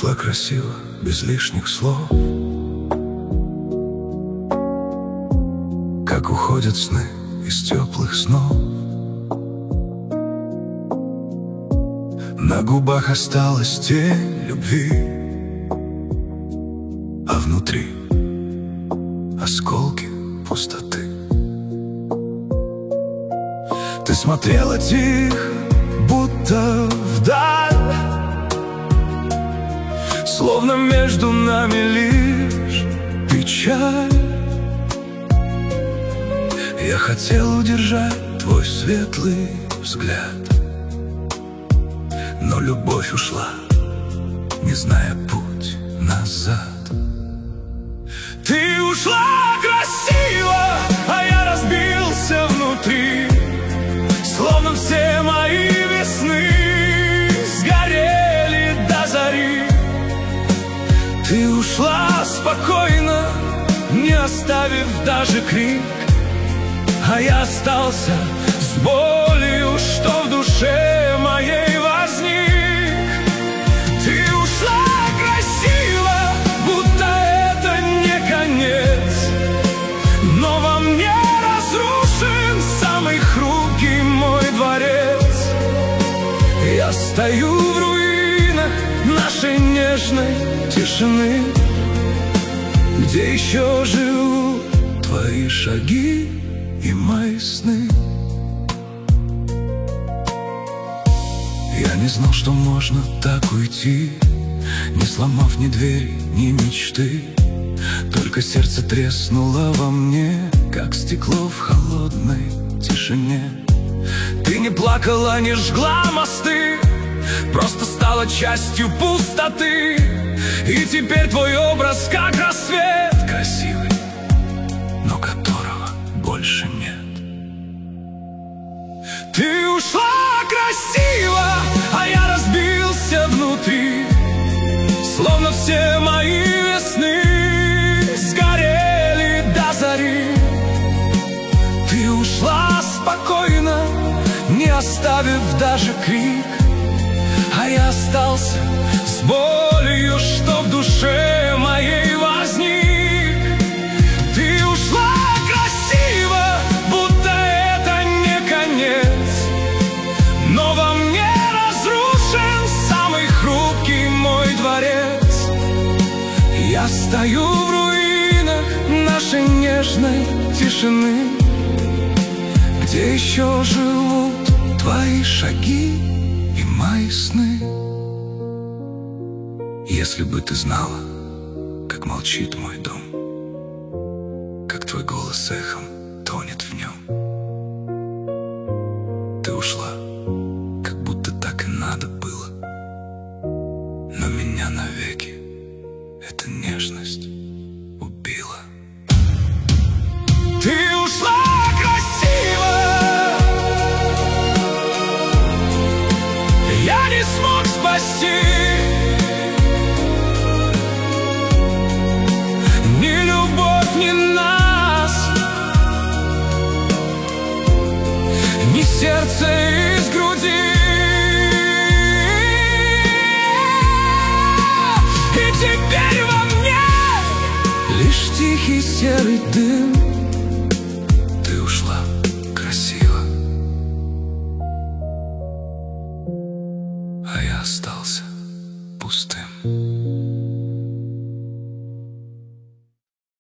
ушла красиво, без лишних слов, как уходят сны из теплых снов. На губах осталась тень любви, а внутри осколки пустоты. Ты смотрела тихо, будто вдаль, словно между нами лишь печаль. Я хотел удержать твой светлый взгляд, но любовь ушла, не зная путь назад. Ты ушла красиво, а я разбился внутри, словно все мои весны сгорели до зари. Ты ушла спокойно, не оставив даже крик, а я остался с болью, что в душе моей возник. Ты ушла красиво, будто это не конец, но во мне разрушен самый хрупкий мой дворец. Я стою в руинах нашей нежной тишины, где еще живут твои шаги и мои сны. Я не знал, что можно так уйти, не сломав ни двери, ни мечты. Только сердце треснуло во мне, как стекло в холодной тишине. Ты не плакала, не жгла мосты, просто стала частью пустоты. И теперь твой образ как рассвет, красивый, но которого больше нет. Ты ушла красиво, а я разбился внутри, словно все мои весны сгорели до зари. Ты ушла спокойно, не оставив даже крик, а я остался с болью, что в душе моей возник. Ты ушла красиво, будто это не конец, но во мне разрушен самый хрупкий мой дворец. Я стою в руинах нашей нежной тишины, где еще живут твои шаги и мои сны. Если бы ты знала, как молчит мой дом, как твой голос эхом тонет в нем. Ты ушла, как будто так и надо было, но меня навеки эта нежность убила. Ты ушла красиво, я не смог спасти ни любовь, ни нас, ни сердце из груди. И теперь во мне лишь тихий серый дым. Ты ушла красиво, а я остался пустым.